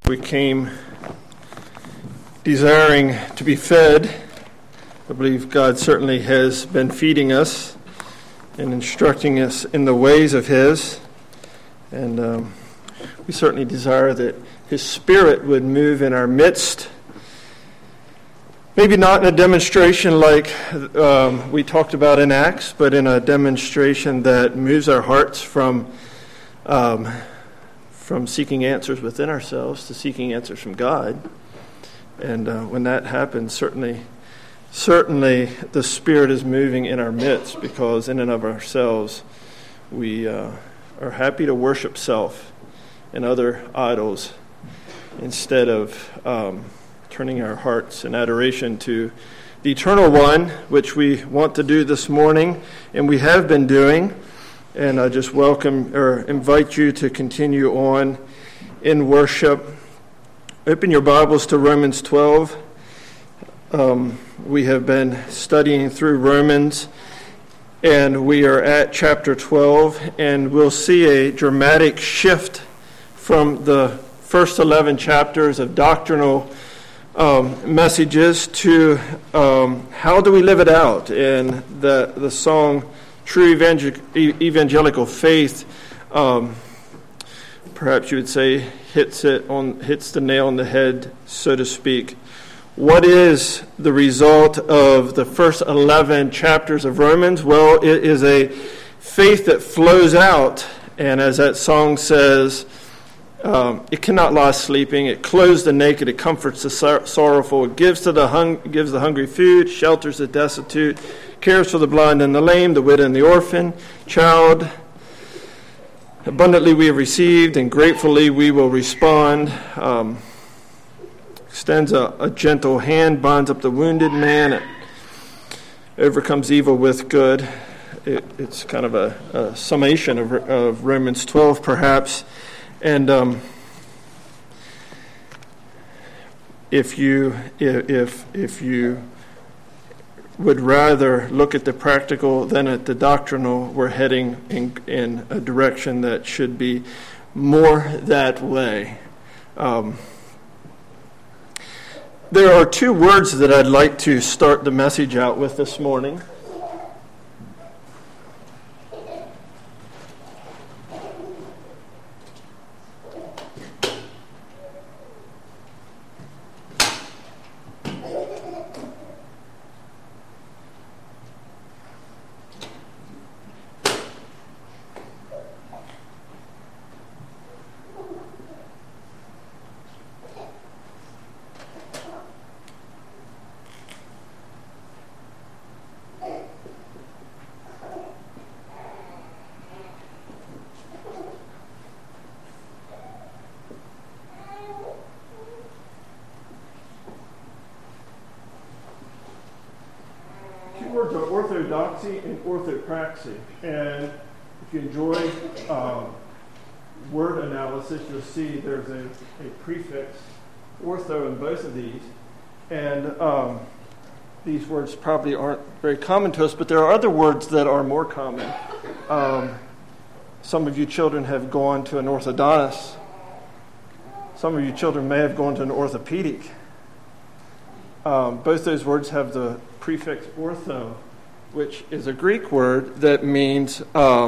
We came desiring to be fed. I believe God certainly has been feeding us and instructing us in the ways of His. And we certainly desire that His Spirit would move in our midst. Maybe not in a demonstration like we talked about in Acts, but in a demonstration that moves our hearts from seeking answers within ourselves to seeking answers from God. And when that happens, certainly the Spirit is moving in our midst, because in and of ourselves we are happy to worship self and other idols instead of turning our hearts in adoration to the Eternal One, which we want to do this morning, and we have been doing. And I just invite you to continue on in worship. Open your Bibles to Romans 12. We have been studying through Romans, and we are at chapter 12, and we'll see a dramatic shift from the first 11 chapters of doctrinal messages to how do we live it out. And the song True Evangelical Faith, perhaps you would say, hits the nail on the head, so to speak. What is the result of the first 11 chapters of Romans? Well, it is a faith that flows out, and as that song says, it cannot lie sleeping. It clothes the naked. It comforts the sorrowful. It gives the hungry food, shelters the destitute, cares for the blind and the lame, the widow and the orphan, child. Abundantly we have received, and gratefully we will respond. Extends a gentle hand, binds up the wounded man, it overcomes evil with good. It's kind of a summation of Romans 12, perhaps. And if you would rather look at the practical than at the doctrinal, we're heading in a direction that should be more that way. There are two words that I'd like to start the message out with this morning. Words are orthodoxy and orthopraxy, and if you enjoy word analysis, you'll see there's a prefix ortho in both of these, and these words probably aren't very common to us, but there are other words that are more common. Some of you children have gone to an orthodontist. Some of you children may have gone to an orthopedic. Both those words have the prefix ortho, which is a Greek word that means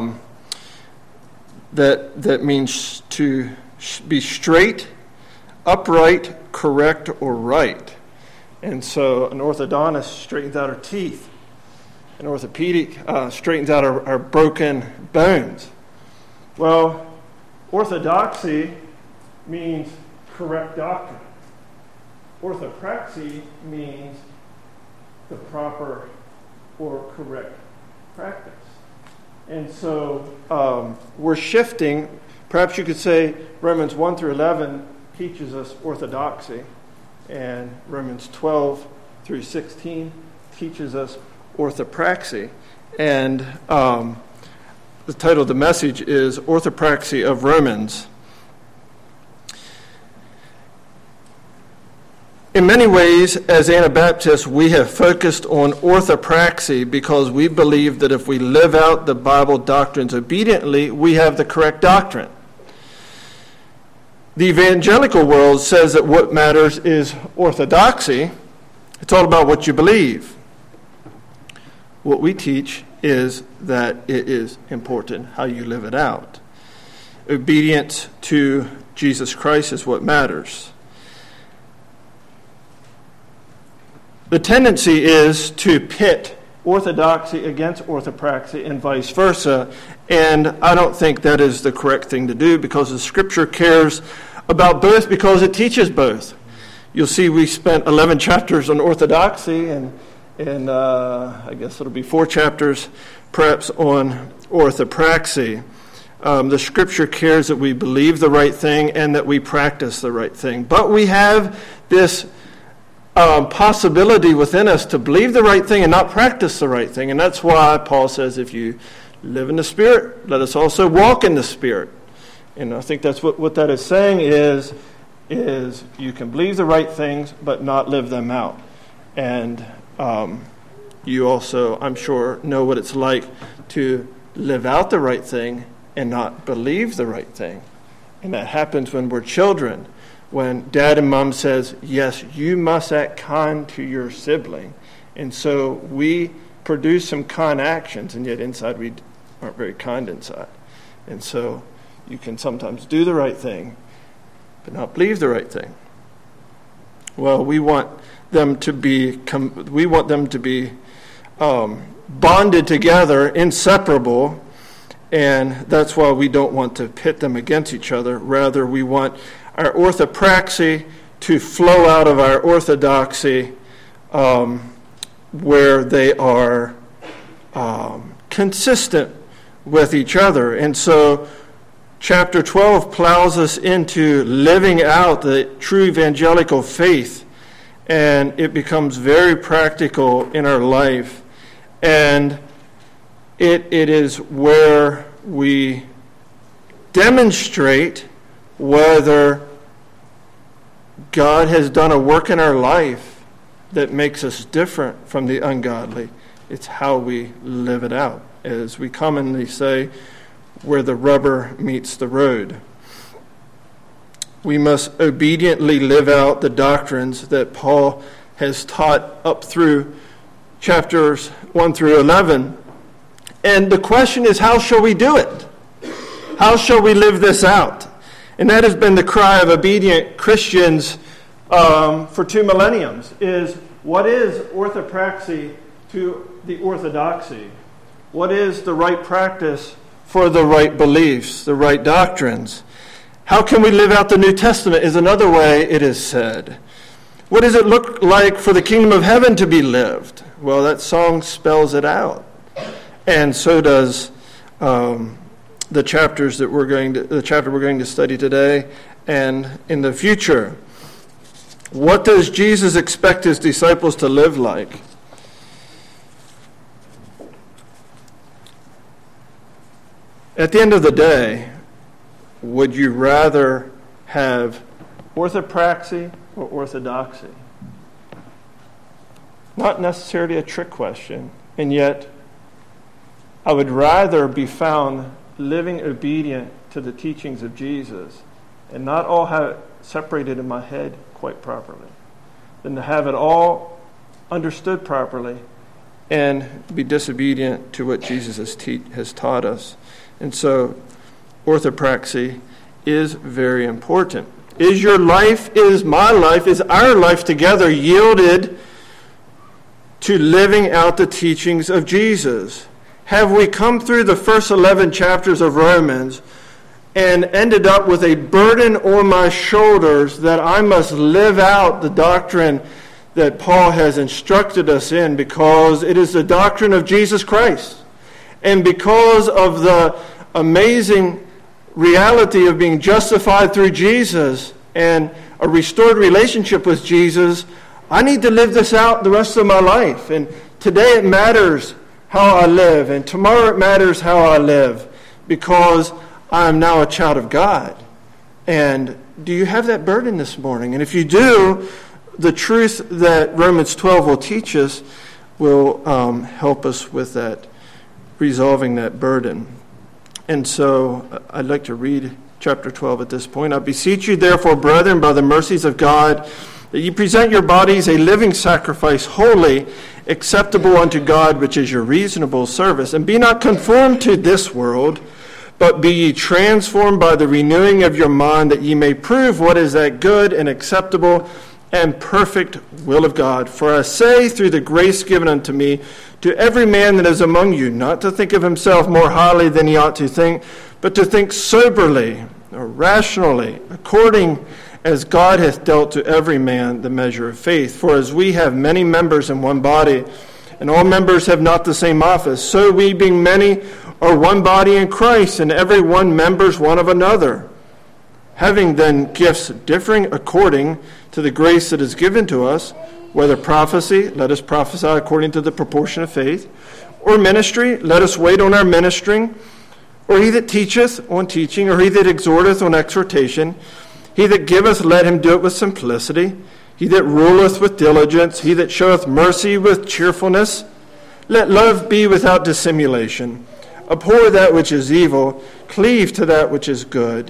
that means to be straight, upright, correct, or right. And so an orthodontist straightens out our teeth. An orthopedic straightens out our broken bones. Well, orthodoxy means correct doctrine. Orthopraxy means the proper or correct practice. And so we're shifting. Perhaps you could say Romans 1 through 11 teaches us orthodoxy, and Romans 12 through 16 teaches us orthopraxy. And the title of the message is Orthopraxy of Romans. In many ways, as Anabaptists, we have focused on orthopraxy because we believe that if we live out the Bible doctrines obediently, we have the correct doctrine. The evangelical world says that what matters is orthodoxy. It's all about what you believe. What we teach is that it is important how you live it out. Obedience to Jesus Christ is what matters. The tendency is to pit orthodoxy against orthopraxy and vice versa, and I don't think that is the correct thing to do, because the Scripture cares about both because it teaches both. You'll see we spent 11 chapters on orthodoxy, and I guess it'll be 4 chapters perhaps on orthopraxy. The Scripture cares that we believe the right thing and that we practice the right thing. But we have this possibility within us to believe the right thing and not practice the right thing. And that's why Paul says, if you live in the Spirit, let us also walk in the Spirit. And I think that's what that is saying is you can believe the right things but not live them out. And you also, I'm sure, know what it's like to live out the right thing and not believe the right thing. And that happens when we're children. When dad and mom says, yes, you must act kind to your sibling. And so we produce some kind actions, and yet inside we aren't very kind inside. And so you can sometimes do the right thing, but not believe the right thing. Well, we want them to be bonded together, inseparable, and that's why we don't want to pit them against each other. Rather, we want our orthopraxy to flow out of our orthodoxy, where they are consistent with each other. And so chapter 12 plows us into living out the true evangelical faith, and it becomes very practical in our life. And it is where we demonstrate whether God has done a work in our life that makes us different from the ungodly. It's how we live it out. As we commonly say, where the rubber meets the road. We must obediently live out the doctrines that Paul has taught up through chapters 1 through 11. And the question is, how shall we do it? How shall we live this out? And that has been the cry of obedient Christians for 2 millenniums, is what is orthopraxy to the orthodoxy? What is the right practice for the right beliefs, the right doctrines? How can we live out the New Testament is another way it is said. What does it look like for the kingdom of heaven to be lived? Well, that song spells it out. And so does the chapter we're going to study today and in the future. What does Jesus expect his disciples to live like? At the end of the day, would you rather have orthopraxy or orthodoxy? Not necessarily a trick question, and yet I would rather be found living obedient to the teachings of Jesus and not all have it separated in my head quite properly than to have it all understood properly and be disobedient to what Jesus has taught us. And so orthopraxy is very important. Is your life, is my life, is our life together yielded to living out the teachings of Jesus? Have we come through the first 11 chapters of Romans and ended up with a burden on my shoulders that I must live out the doctrine that Paul has instructed us in, because it is the doctrine of Jesus Christ? And because of the amazing reality of being justified through Jesus and a restored relationship with Jesus, I need to live this out the rest of my life. And today it matters how I live, and tomorrow it matters how I live, because I am now a child of God. And do you have that burden this morning? And if you do, the truth that Romans 12 will teach us will help us with that, resolving that burden. And so I'd like to read chapter 12 at this point. I beseech you, therefore, brethren, by the mercies of God, that ye present your bodies a living sacrifice, holy, acceptable unto God, which is your reasonable service. And be not conformed to this world, but be ye transformed by the renewing of your mind, that ye may prove what is that good and acceptable and perfect will of God. For I say, through the grace given unto me, to every man that is among you, not to think of himself more highly than he ought to think, but to think soberly or rationally, according as God hath dealt to every man the measure of faith. For as we have many members in one body, and all members have not the same office, so we, being many, are one body in Christ, and every one members one of another. Having then gifts differing according to the grace that is given to us, whether prophecy, let us prophesy according to the proportion of faith, or ministry, let us wait on our ministering, or he that teacheth on teaching, or he that exhorteth on exhortation, he that giveth, let him do it with simplicity, he that ruleth with diligence, he that showeth mercy with cheerfulness. Let love be without dissimulation. Abhor that which is evil, cleave to that which is good.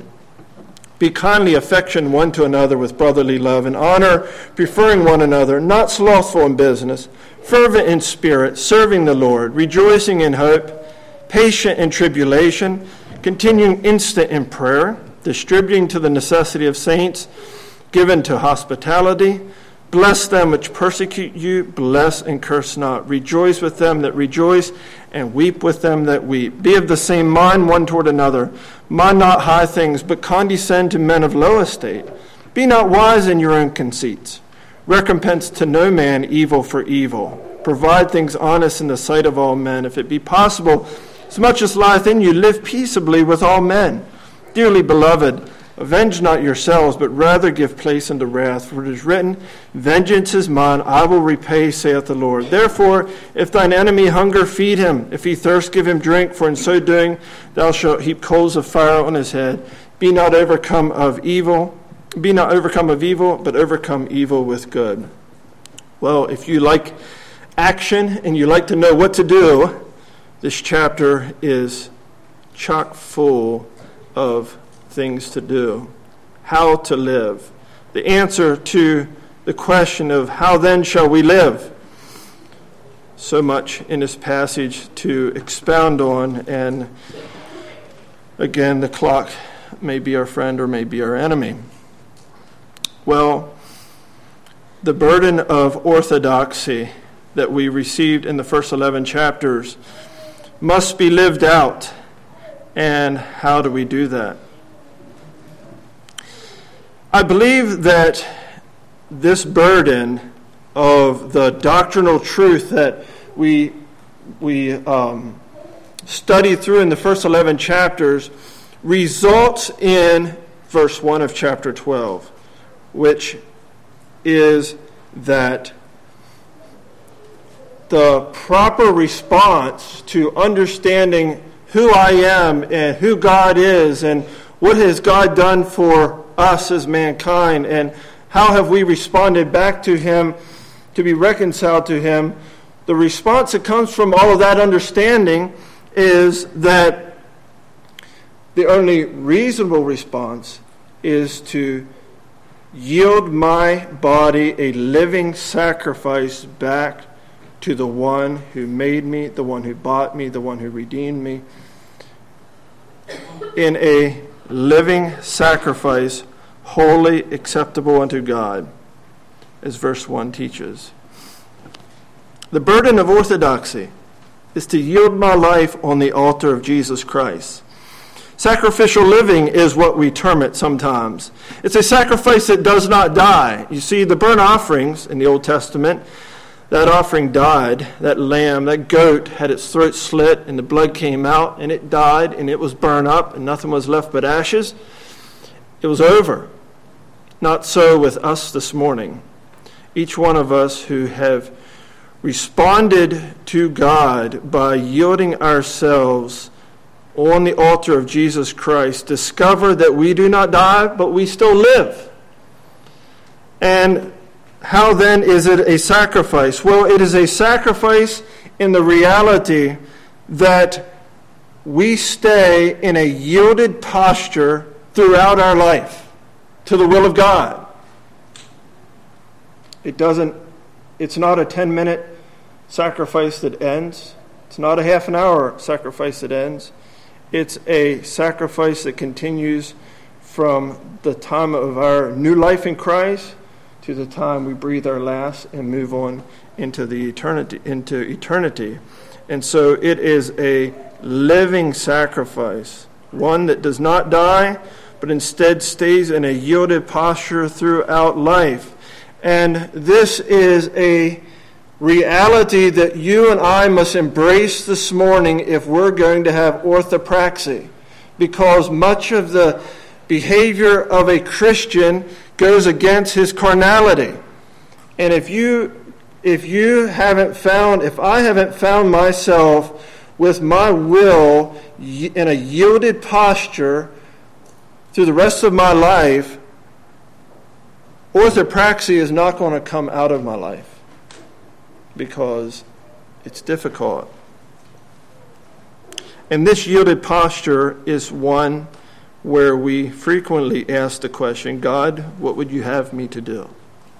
Be kindly affectioned one to another with brotherly love and honor, preferring one another, not slothful in business, fervent in spirit, serving the Lord, rejoicing in hope, patient in tribulation, continuing instant in prayer, distributing to the necessity of saints, given to hospitality. Bless them which persecute you, bless and curse not. Rejoice with them that rejoice, and weep with them that weep. Be of the same mind one toward another. Mind not high things, but condescend to men of low estate. Be not wise in your own conceits. Recompense to no man evil for evil. Provide things honest in the sight of all men. If it be possible, as much as lieth in you, live peaceably with all men. Dearly beloved, avenge not yourselves, but rather give place unto wrath. For it is written, Vengeance is mine, I will repay, saith the Lord. Therefore, if thine enemy hunger, feed him. If he thirst, give him drink. For in so doing, thou shalt heap coals of fire on his head. Be not overcome of evil, but overcome evil with good. Well, if you like action and you like to know what to do, this chapter is chock full of things to do, how to live, the answer to the question of how then shall we live. So much in this passage to expound on, and again, the clock may be our friend or may be our enemy. Well, the burden of orthodoxy that we received in the first 11 chapters must be lived out. And how do we do that? I believe that this burden of the doctrinal truth that we study through in the first 11 chapters results in verse 1 of chapter 12, which is that the proper response to understanding who I am and who God is and what has God done for us as mankind and how have we responded back to him to be reconciled to him, the response that comes from all of that understanding is that the only reasonable response is to yield my body a living sacrifice back to the one who made me, the one who bought me, the one who redeemed me, in a living sacrifice, wholly acceptable unto God, as verse 1 teaches. The burden of orthodoxy is to yield my life on the altar of Jesus Christ. Sacrificial living is what we term it sometimes. It's a sacrifice that does not die. You see, the burnt offerings in the Old Testament, that offering died. That lamb, that goat, had its throat slit and the blood came out and it died and it was burned up and nothing was left but ashes. It was over. Not so with us this morning. Each one of us who have responded to God by yielding ourselves on the altar of Jesus Christ, discover that we do not die, but we still live. And how then is it a sacrifice? Well, it is a sacrifice in the reality that we stay in a yielded posture throughout our life to the will of God. It's not a 10-minute sacrifice that ends. It's not a half an hour sacrifice that ends. It's a sacrifice that continues from the time of our new life in Christ to the time we breathe our last and move on into eternity. And so it is a living sacrifice, one that does not die, but instead stays in a yielded posture throughout life. And this is a reality that you and I must embrace this morning if we're going to have orthopraxy, because much of the behavior of a Christian goes against his carnality. And if I haven't found myself with my will in a yielded posture through the rest of my life, orthopraxy is not going to come out of my life because it's difficult. And this yielded posture is one where we frequently ask the question, God, what would you have me to do?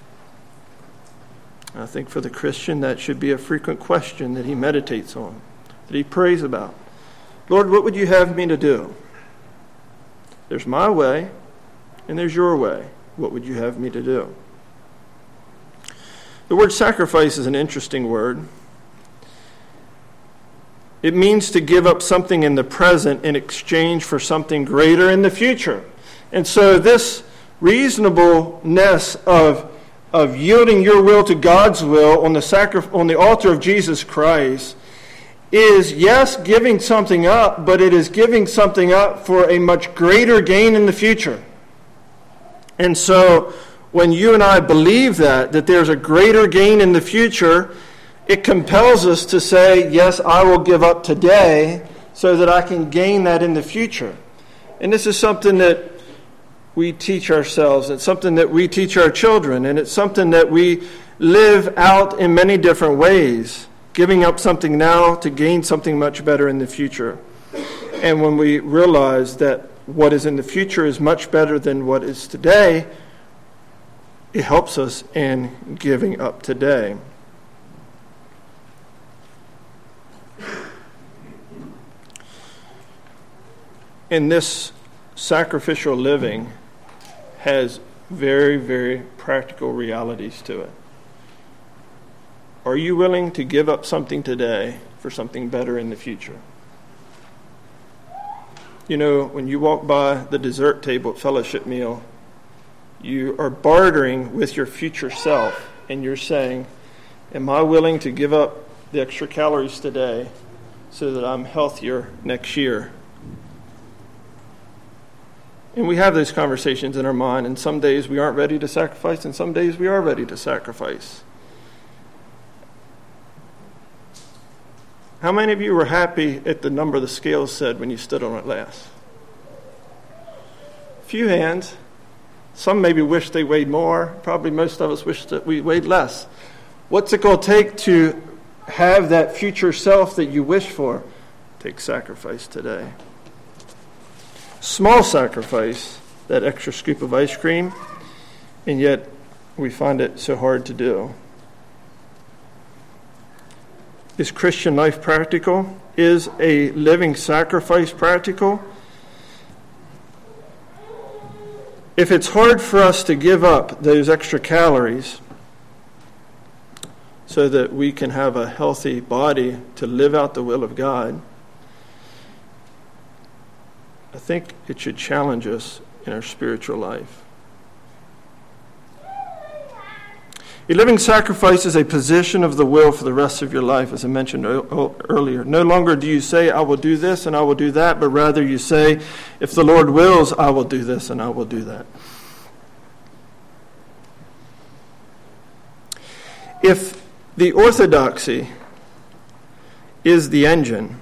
I think for the Christian that should be a frequent question that he meditates on, that he prays about. Lord, what would you have me to do? There's my way and there's your way. What would you have me to do? The word sacrifice is an interesting word. It means to give up something in the present in exchange for something greater in the future. And so this reasonableness of yielding your will to God's will on the altar of Jesus Christ is, yes, giving something up, but it is giving something up for a much greater gain in the future. And so when you and I believe that there's a greater gain in the future, it compels us to say, yes, I will give up today so that I can gain that in the future. And this is something that we teach ourselves. It's something that we teach our children. And it's something that we live out in many different ways, giving up something now to gain something much better in the future. And when we realize that what is in the future is much better than what is today, it helps us in giving up today. And this sacrificial living has very, very practical realities to it. Are you willing to give up something today for something better in the future? You know, when you walk by the dessert table at fellowship meal, you are bartering with your future self, and you're saying, am I willing to give up the extra calories today so that I'm healthier next year? And we have those conversations in our mind, and some days we aren't ready to sacrifice, and some days we are ready to sacrifice. How many of you were happy at the number the scales said when you stood on it last? A few hands. Some maybe wish they weighed more. Probably most of us wish that we weighed less. What's it going to take to have that future self that you wish for? Take sacrifice today. Small sacrifice, that extra scoop of ice cream, and yet we find it so hard to do. Is Christian life practical? Is a living sacrifice practical? If it's hard for us to give up those extra calories so that we can have a healthy body to live out the will of God, I think it should challenge us in our spiritual life. A living sacrifice is a position of the will for the rest of your life, as I mentioned earlier. No longer do you say, I will do this and I will do that, but rather you say, if the Lord wills, I will do this and I will do that. If the orthodoxy is the engine,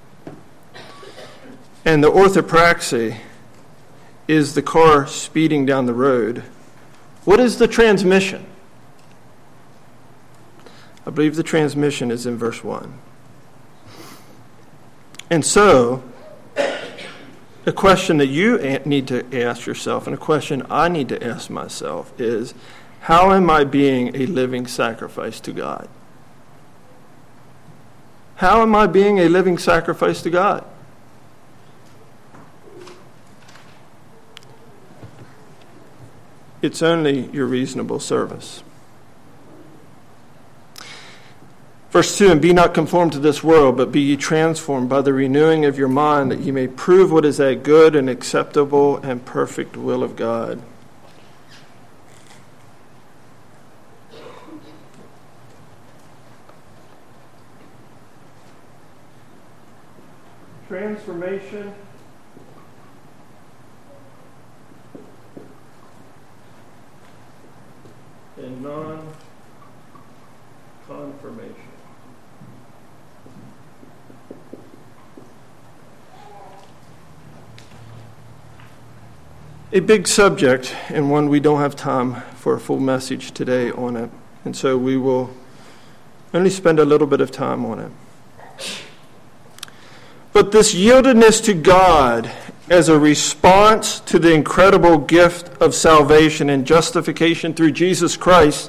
and the orthopraxy is the car speeding down the road, what is the transmission? I believe the transmission is in verse 1. And so, a question that you need to ask yourself, and a question I need to ask myself, is how am I being a living sacrifice to God? How am I being a living sacrifice to God? It's only your reasonable service. Verse 2, and be not conformed to this world, but be ye transformed by the renewing of your mind, that ye may prove what is that good and acceptable and perfect will of God. Transformation and non-confirmation. A big subject, and one we don't have time for a full message today on it, and so we will only spend a little bit of time on it. But this yieldedness to God as a response to the incredible gift of salvation and justification through Jesus Christ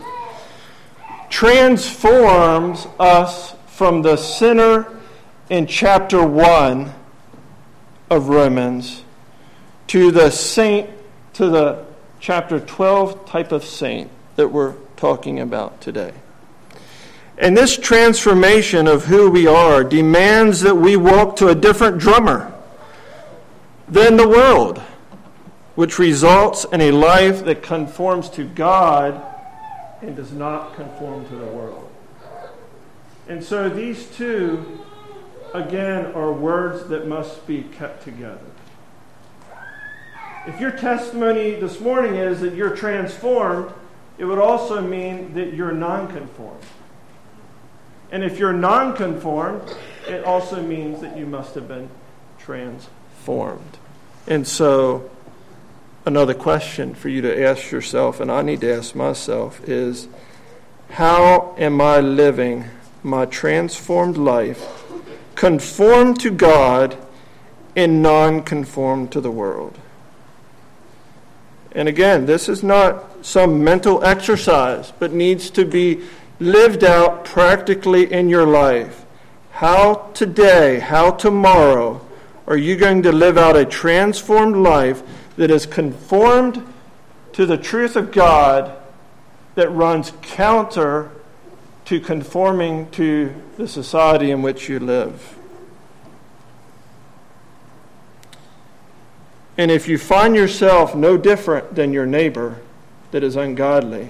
transforms us from the sinner in chapter 1 of Romans to the saint, to the chapter 12 type of saint that we're talking about today. And this transformation of who we are demands that we walk to a different drummer than the world, which results in a life that conforms to God and does not conform to the world. And so these two, again, are words that must be kept together. If your testimony this morning is that you're transformed, it would also mean that you're non-conformed. And if you're non-conformed, it also means that you must have been transformed. And so, another question for you to ask yourself, and I need to ask myself, is how am I living my transformed life, conformed to God and non-conformed to the world? And again, this is not some mental exercise, but needs to be lived out practically in your life. How today, how tomorrow are you going to live out a transformed life that is conformed to the truth of God, that runs counter to conforming to the society in which you live? And if you find yourself no different than your neighbor that is ungodly,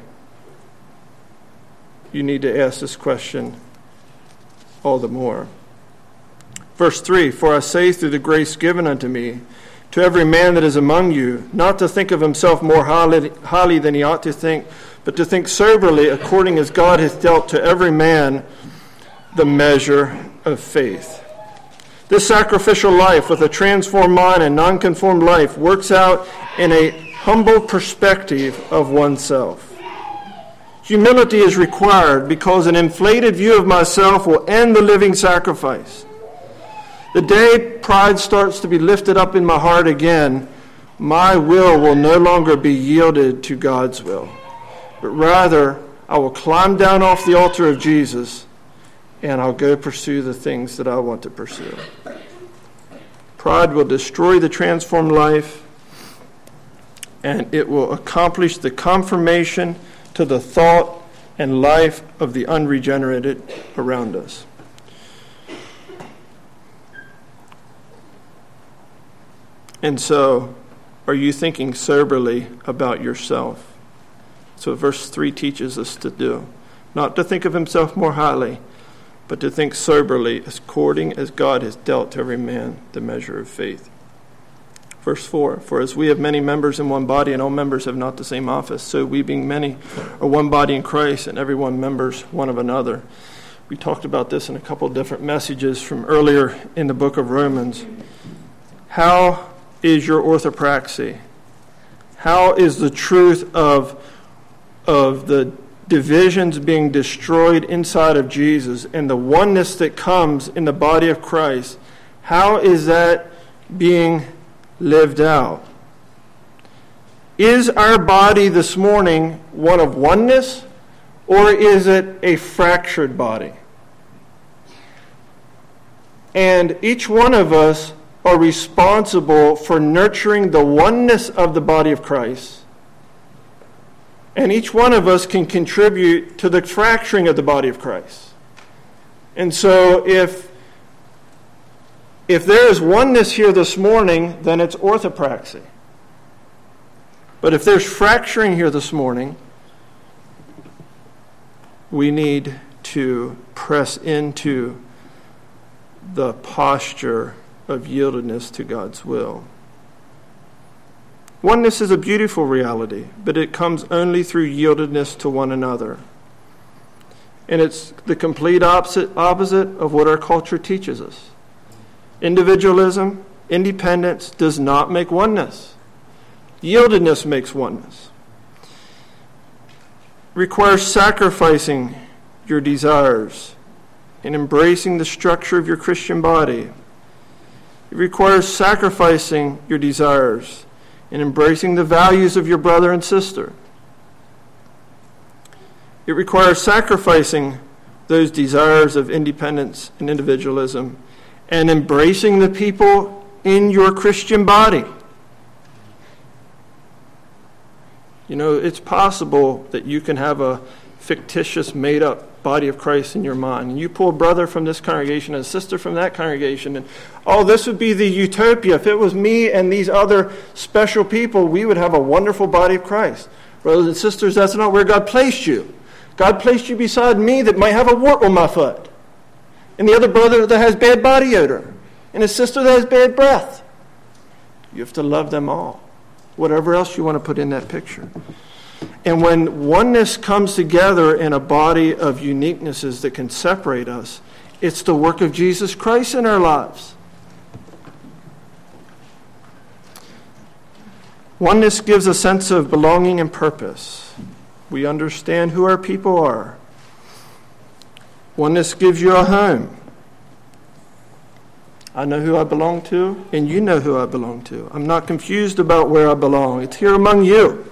you need to ask this question all the more. Verse 3, for I say through the grace given unto me, to every man that is among you, not to think of himself more highly than he ought to think, but to think soberly, according as God hath dealt to every man the measure of faith. This sacrificial life with a transformed mind and non-conformed life works out in a humble perspective of oneself. Humility is required because an inflated view of myself will end the living sacrifice. The day pride starts to be lifted up in my heart again, my will no longer be yielded to God's will, but rather I will climb down off the altar of Jesus and I'll go pursue the things that I want to pursue. Pride will destroy the transformed life, and it will accomplish the confirmation to the thought and life of the unregenerated around us. And so, are you thinking soberly about yourself? So verse 3 teaches us to do. Not to think of himself more highly, but to think soberly, according as God has dealt to every man the measure of faith. Verse 4, for as we have many members in one body, and all members have not the same office, so we being many are one body in Christ, and every one members one of another. We talked about this in a couple of different messages from earlier in the book of Romans. How is your orthopraxy? How is the truth of the divisions being destroyed inside of Jesus and the oneness that comes in the body of Christ? How is that being lived out. Is our body this morning one of oneness, or is it a fractured body? And each one of us are responsible for nurturing the oneness of the body of Christ. And each one of us can contribute to the fracturing of the body of Christ. And so if there is oneness here this morning, then it's orthopraxy. But if there's fracturing here this morning, we need to press into the posture of yieldedness to God's will. Oneness is a beautiful reality, but it comes only through yieldedness to one another. And it's the complete opposite of what our culture teaches us. Individualism, independence does not make oneness. Yieldedness makes oneness. It requires sacrificing your desires and embracing the structure of your Christian body. It requires sacrificing your desires and embracing the values of your brother and sister. It requires sacrificing those desires of independence and individualism and embracing the people in your Christian body. You know, it's possible that you can have a fictitious, made-up body of Christ in your mind. And you pull a brother from this congregation and a sister from that congregation, and, oh, this would be the utopia. If it was me and these other special people, we would have a wonderful body of Christ. Brothers and sisters, that's not where God placed you. God placed you beside me that might have a wart on my foot, and the other brother that has bad body odor, and a sister that has bad breath. You have to love them all. Whatever else you want to put in that picture. And when oneness comes together in a body of uniquenesses that can separate us, it's the work of Jesus Christ in our lives. Oneness gives a sense of belonging and purpose. We understand who our people are. Oneness gives you a home. I know who I belong to, and you know who I belong to. I'm not confused about where I belong. It's here among you.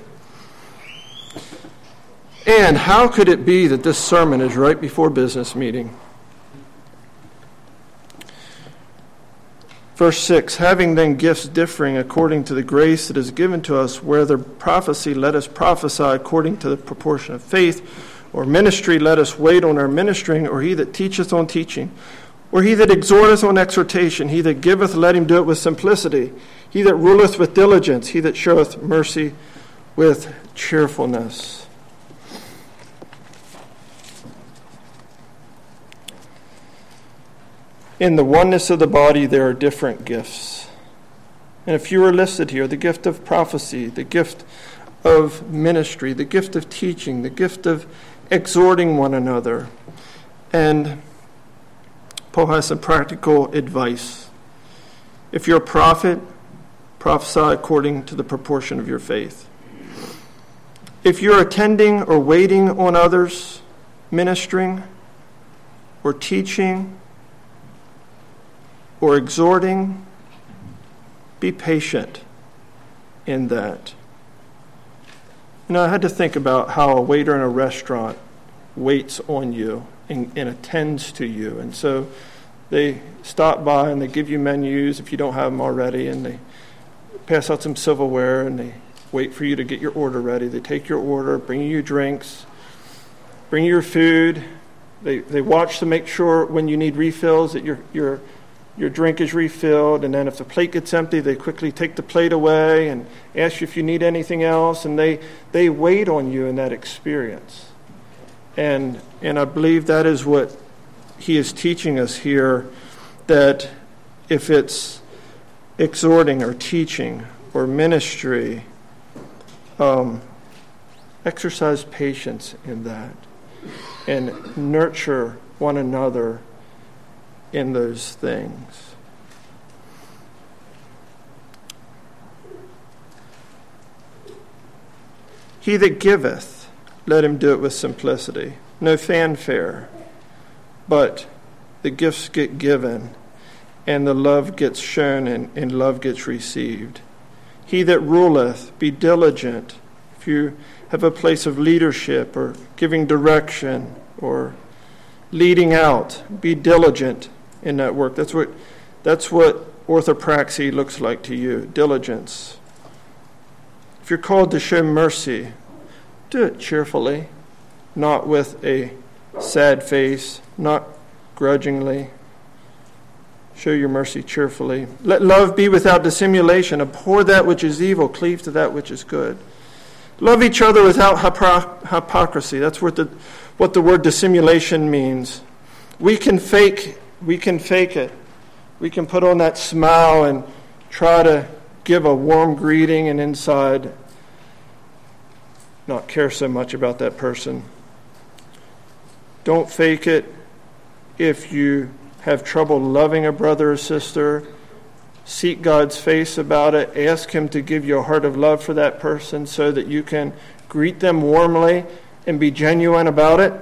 And how could it be that this sermon is right before business meeting? Verse 6, having then gifts differing according to the grace that is given to us, whether prophecy, let us prophesy according to the proportion of faith, or ministry, let us wait on our ministering, or he that teacheth on teaching, or he that exhorteth on exhortation, he that giveth, let him do it with simplicity, he that ruleth with diligence, he that showeth mercy with cheerfulness. In the oneness of the body, there are different gifts. And a few are listed here: the gift of prophecy, the gift of ministry, the gift of teaching, the gift of exhorting one another. And Paul has some practical advice. If you're a prophet, prophesy according to the proportion of your faith. If you're attending or waiting on others, ministering or teaching or exhorting, be patient in that. You know, I had to think about how a waiter in a restaurant waits on you and attends to you. And so they stop by and they give you menus if you don't have them already, and they pass out some silverware and they wait for you to get your order ready. They take your order, bring you your drinks, bring you your food. They watch to make sure when you need refills that your drink is refilled, and then if the plate gets empty, they quickly take the plate away and ask you if you need anything else, and they wait on you in that experience. And I believe that is what he is teaching us here, that if it's exhorting or teaching or ministry, exercise patience in that and nurture one another in those things. He that giveth, let him do it with simplicity. No fanfare, but the gifts get given and the love gets shown and love gets received. He that ruleth, be diligent. If you have a place of leadership or giving direction or leading out, be diligent in that work. That's what orthopraxy looks like to you, diligence. If you're called to show mercy, do it cheerfully, not with a sad face, not grudgingly. Show your mercy cheerfully. Let love be without dissimulation. Abhor that which is evil. Cleave to that which is good. Love each other without hypocrisy. That's what the word dissimulation means. We can fake it. We can put on that smile and try to give a warm greeting and inside not care so much about that person. Don't fake it. If you have trouble loving a brother or sister, seek God's face about it. Ask him to give you a heart of love for that person so that you can greet them warmly and be genuine about it.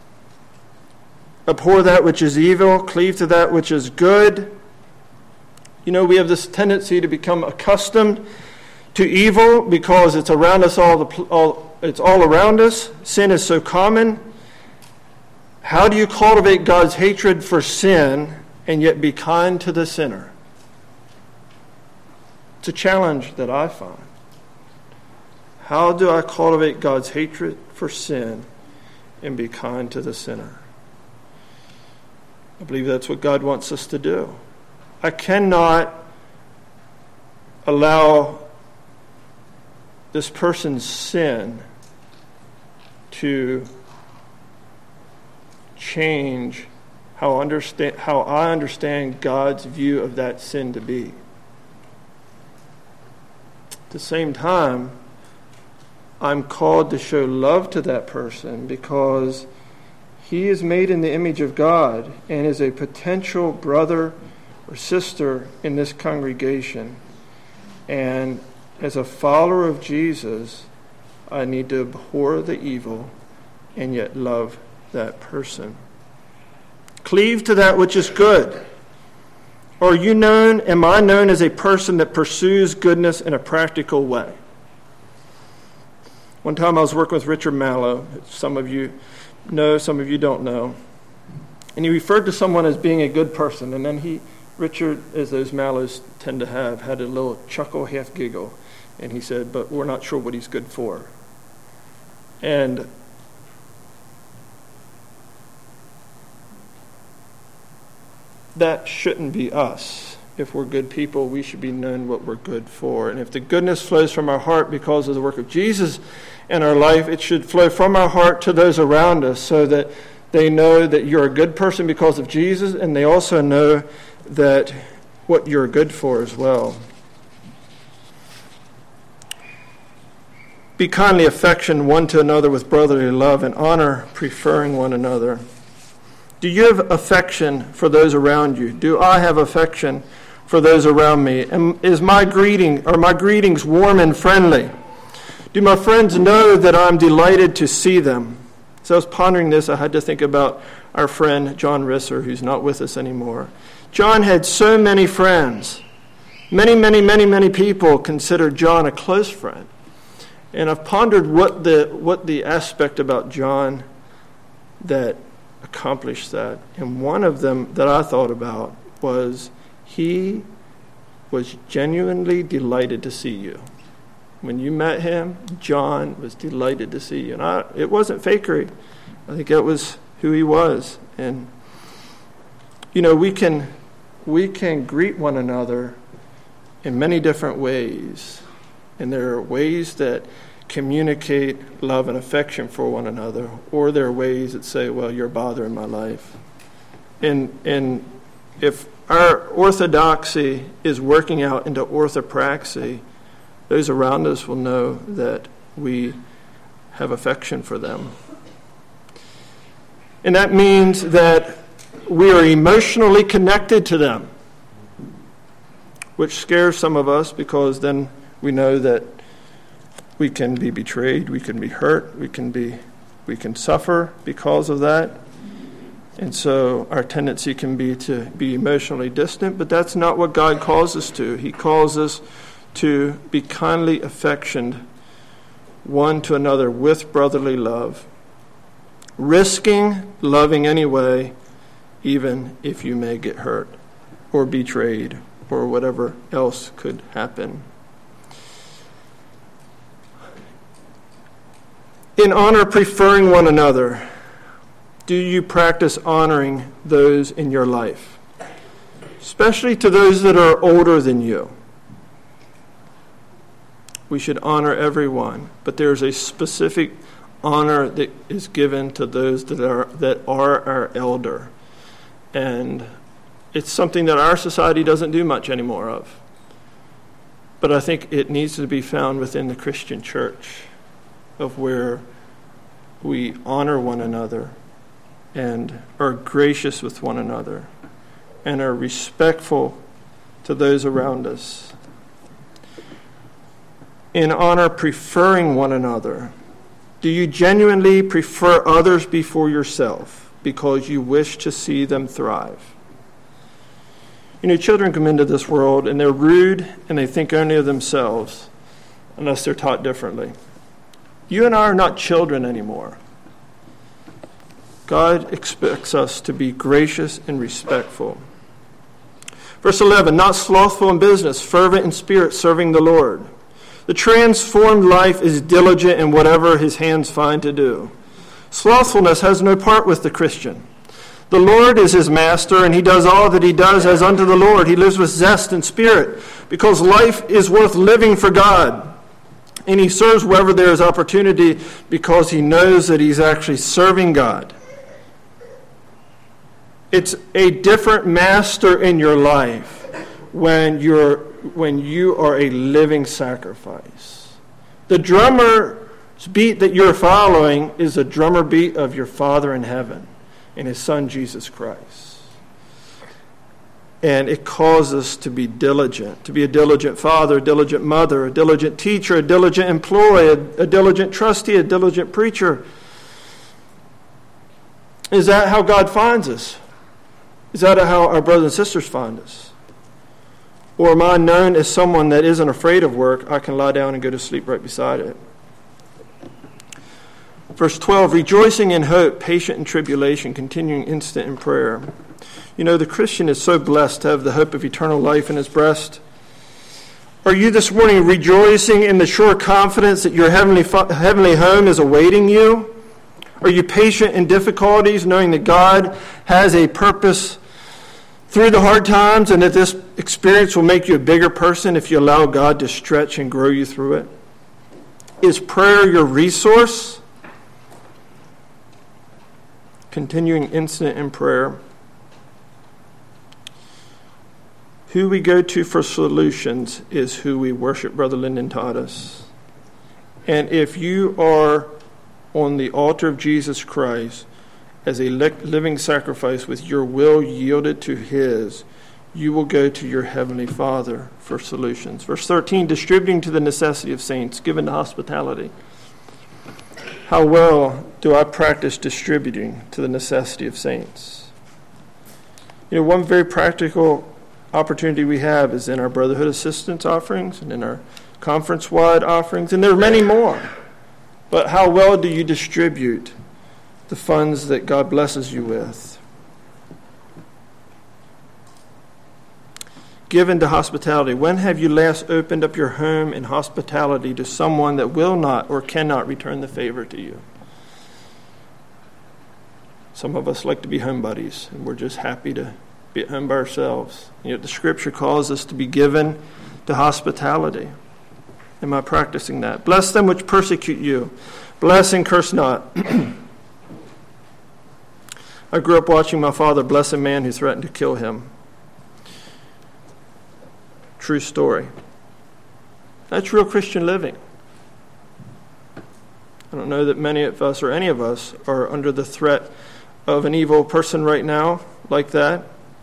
Abhor that which is evil. Cleave to that which is good. You know, we have this tendency to become accustomed to evil because it's around us it's all around us. Sin is so common. How do you cultivate God's hatred for sin and yet be kind to the sinner? It's a challenge that I find. How do I cultivate God's hatred for sin and be kind to the sinner? I believe that's what God wants us to do. I cannot allow this person's sin to change how I understand God's view of that sin to be. At the same time, I'm called to show love to that person because he is made in the image of God and is a potential brother or sister in this congregation. And as a follower of Jesus, I need to abhor the evil and yet love that person. Cleave to that which is good. Am I known as a person that pursues goodness in a practical way? One time I was working with Richard Mallow. Some of you know, some of you don't know. And he referred to someone as being a good person. And then Richard, as those Mallows tend to have, had a little chuckle, half giggle. And he said, but we're not sure what he's good for. And that shouldn't be us. If we're good people, we should be known what we're good for. And if the goodness flows from our heart because of the work of Jesus in our life, it should flow from our heart to those around us so that they know that you're a good person because of Jesus, and they also know that what you're good for as well. Be kindly affectioned one to another with brotherly love and honor, preferring one another. Do you have affection for those around you? Do I have affection for those around me? And is my greetings warm and friendly? Do my friends know that I'm delighted to see them? So I was pondering this. I had to think about our friend John Risser, who's not with us anymore. John had so many friends. Many people considered John a close friend. And I've pondered what the aspect about John that accomplished that. And one of them that I thought about was he was genuinely delighted to see you. When you met him, John was delighted to see you. And it wasn't fakery. I think that was who he was. And, you know, we can greet one another in many different ways. And there are ways that communicate love and affection for one another, or there are ways that say, well, you're bothering my life. And if our orthodoxy is working out into orthopraxy, those around us will know that we have affection for them. And that means that we are emotionally connected to them, which scares some of us because then we know that we can be betrayed, we can be hurt, we can suffer because of that. And so our tendency can be to be emotionally distant, but that's not what God calls us to. He calls us to be kindly affectioned one to another with brotherly love, risking loving anyway, even if you may get hurt or betrayed or whatever else could happen. In honor, preferring one another. Do you practice honoring those in your life, especially to those that are older than you? We should honor everyone, but there's a specific honor that is given to those that are our elder. And it's something that our society doesn't do much anymore of. But I think it needs to be found within the Christian church, of where we honor one another and are gracious with one another and are respectful to those around us. In honor, preferring one another. Do you genuinely prefer others before yourself because you wish to see them thrive? You know, children come into this world and they're rude and they think only of themselves unless they're taught differently. You and I are not children anymore. God expects us to be gracious and respectful. Verse 11, not slothful in business, fervent in spirit, serving the Lord. The transformed life is diligent in whatever his hands find to do. Slothfulness has no part with the Christian. The Lord is his master, and he does all that he does as unto the Lord. He lives with zest and spirit, because life is worth living for God. And he serves wherever there is opportunity, because he knows that he's actually serving God. It's a different master in your life when you are a living sacrifice. The drummer's beat that you're following is a drummer beat of your Father in heaven and his Son Jesus Christ. And it calls us to be diligent, to be a diligent father, a diligent mother, a diligent teacher, a diligent employee, a diligent trustee, a diligent preacher. Is that how God finds us? Is that how our brothers and sisters find us? Or am I known as someone that isn't afraid of work? I can lie down and go to sleep right beside it. Verse 12, rejoicing in hope, patient in tribulation, continuing instant in prayer. You know, the Christian is so blessed to have the hope of eternal life in his breast. Are you this morning rejoicing in the sure confidence that your heavenly home is awaiting you? Are you patient in difficulties, knowing that God has a purpose through the hard times, and that this experience will make you a bigger person if you allow God to stretch and grow you through it? Is prayer your resource? Continuing instant in prayer. Who we go to for solutions is who we worship, Brother Lyndon taught us. And if you are on the altar of Jesus Christ as a living sacrifice with your will yielded to his, you will go to your heavenly Father for solutions. Verse 13, distributing to the necessity of saints, given to hospitality. How well do I practice distributing to the necessity of saints? You know, one very practical opportunity we have is in our brotherhood assistance offerings and in our conference-wide offerings, and there are many more. But how well do you distribute the funds that God blesses you with? Given to hospitality. When have you last opened up your home in hospitality to someone that will not or cannot return the favor to you? Some of us like to be home buddies, and we're just happy to be at home by ourselves. And yet the Scripture calls us to be given to hospitality. Am I practicing that? Bless them which persecute you. Bless and curse not. I grew up watching my father bless a man who threatened to kill him. True story. That's real Christian living. I don't know that many of us or any of us are under the threat of an evil person right now like that.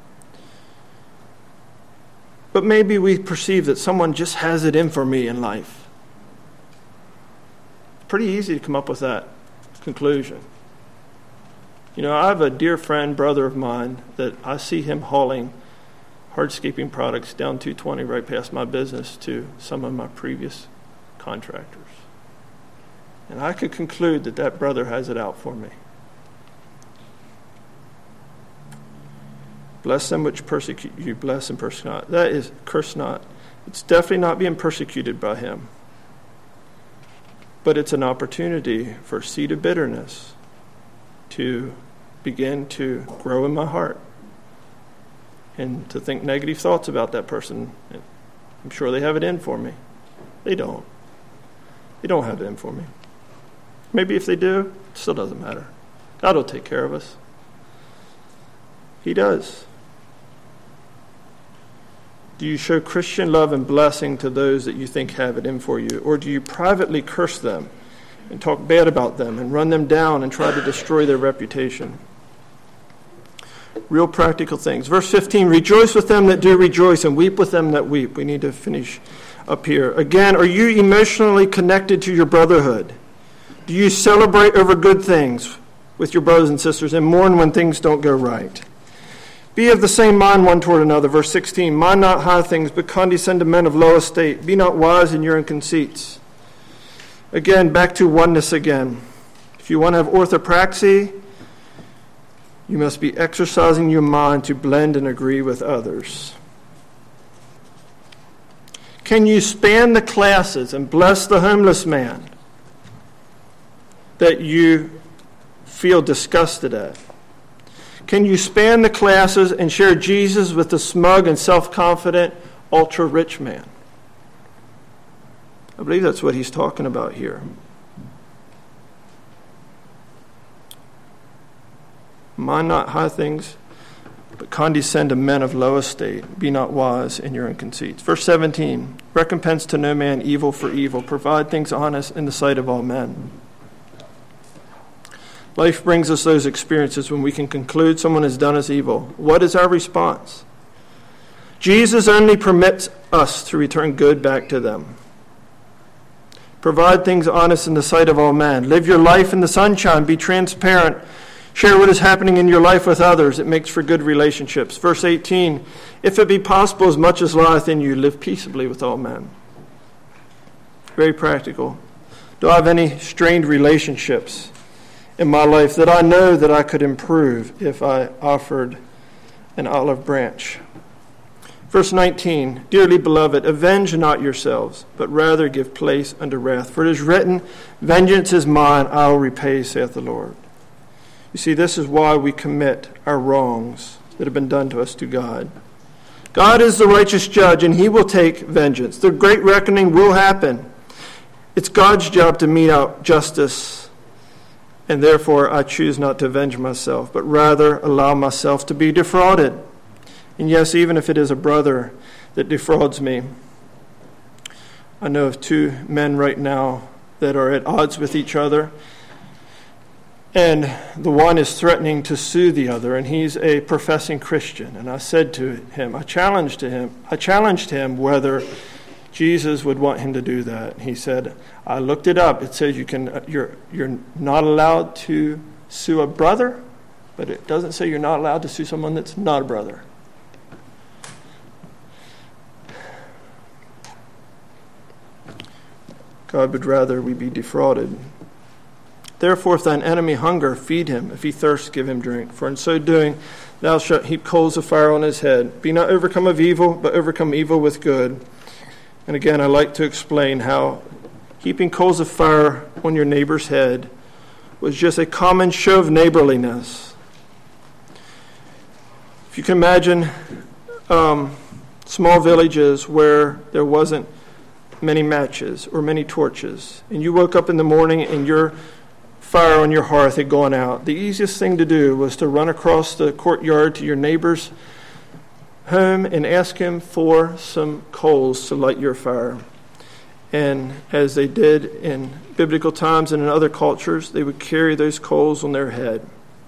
But maybe we perceive that someone just has it in for me in life. It's pretty easy to come up with that conclusion. I have a dear friend, brother of mine, that I see him hauling hardscaping products down 220 right past my business to some of my previous contractors. And I could conclude that that brother has it out for me. Bless them which persecute you, bless and persecute not. That is, curse not. It's definitely not being persecuted by him. But it's an opportunity for a seed of bitterness to begin to grow in my heart and to think negative thoughts about that person. I'm sure they have it in for me. They don't. They don't have it in for me. Maybe if they do, it still doesn't matter. God will take care of us. He does. Do you show Christian love and blessing to those that you think have it in for you? Or do you privately curse them and talk bad about them and run them down and try to destroy their reputation? Real practical things. Verse 15, rejoice with them that do rejoice and weep with them that weep. We need to finish up here. Again, are you emotionally connected to your brotherhood? Do you celebrate over good things with your brothers and sisters and mourn when things don't go right? Be of the same mind one toward another. Verse 16, mind not high things, but condescend to men of low estate. Be not wise in your own conceits. Again, back to oneness again. If you want to have orthopraxy, you must be exercising your mind to blend and agree with others. Can you span the classes and bless the homeless man that you feel disgusted at? Can you span the classes and share Jesus with the smug and self-confident, ultra-rich man? I believe that's what he's talking about here. Mind not high things, but condescend to men of low estate. Be not wise in your own conceits. Verse 17, recompense to no man evil for evil. Provide things honest in the sight of all men. Life brings us those experiences when we can conclude someone has done us evil. What is our response? Jesus only permits us to return good back to them. Provide things honest in the sight of all men. Live your life in the sunshine. Be transparent. Share what is happening in your life with others. It makes for good relationships. Verse 18, if it be possible, as much as lieth in you, live peaceably with all men. Very practical. Do I have any strained relationships in my life that I know that I could improve if I offered an olive branch? Verse 19, dearly beloved, avenge not yourselves, but rather give place unto wrath. For it is written, vengeance is mine, I will repay, saith the Lord. You see, this is why we commit our wrongs that have been done to us to God. God is the righteous judge, and he will take vengeance. The great reckoning will happen. It's God's job to mete out justice, and therefore I choose not to avenge myself, but rather allow myself to be defrauded. And yes, even if it is a brother that defrauds me. I know of two men right now that are at odds with each other, and the one is threatening to sue the other, and he's a professing Christian. And I said to him, I challenged him whether Jesus would want him to do that. He said, I looked it up. It says you're not allowed to sue a brother, but it doesn't say you're not allowed to sue someone that's not a brother. God would rather we be defrauded. Therefore, if thine enemy hunger, feed him. If he thirst, give him drink. For in so doing, thou shalt heap coals of fire on his head. Be not overcome of evil, but overcome evil with good. And again, I like to explain how heaping coals of fire on your neighbor's head was just a common show of neighborliness. If you can imagine small villages where there wasn't many matches or many torches, and you woke up in the morning and your fire on your hearth had gone out, the easiest thing to do was to run across the courtyard to your neighbor's home and ask him for some coals to light your fire. And as they did in biblical times and in other cultures, they would carry those coals on their head.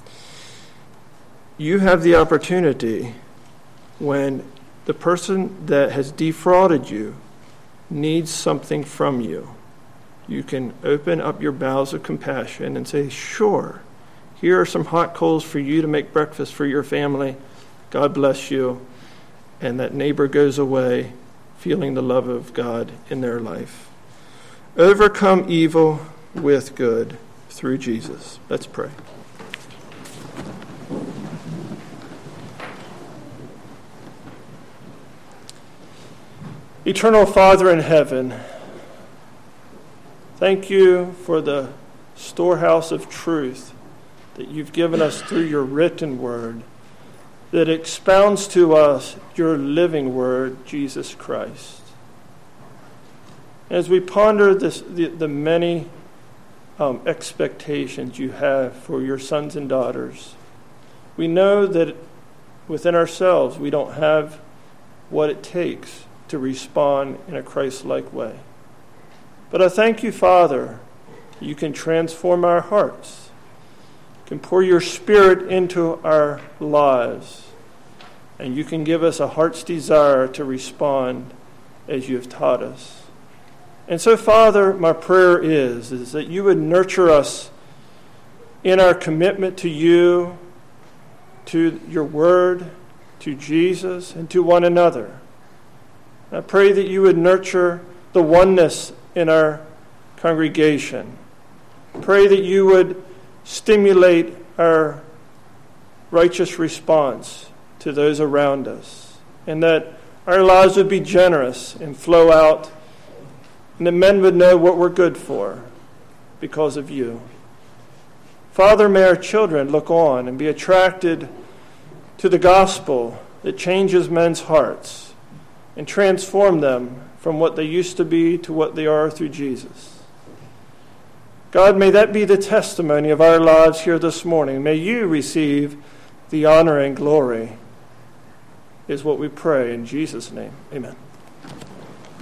You have the opportunity when the person that has defrauded you needs something from you. You can open up your bowels of compassion and say, sure, Here are some hot coals for you to make breakfast for your family. God bless you. And that neighbor goes away feeling the love of God in their life. Overcome evil with good through Jesus. Let's pray. Eternal Father in heaven, thank you for the storehouse of truth that you've given us through your written word that expounds to us your living word, Jesus Christ. As we ponder the many expectations you have for your sons and daughters, we know that within ourselves we don't have what it takes to respond in a Christ-like way. But I thank you, Father, you can transform our hearts, you can pour your Spirit into our lives, and you can give us a heart's desire to respond as you have taught us. And so, Father, my prayer is that you would nurture us in our commitment to you, to your word, to Jesus, and to one another. I pray that you would nurture the oneness in our congregation. Pray that you would stimulate our righteous response to those around us, and that our lives would be generous and flow out, and that men would know what we're good for because of you. Father, may our children look on and be attracted to the gospel that changes men's hearts and transform them from what they used to be to what they are through Jesus. God, may that be the testimony of our lives here this morning. May you receive the honor and glory, is what we pray in Jesus' name. Amen.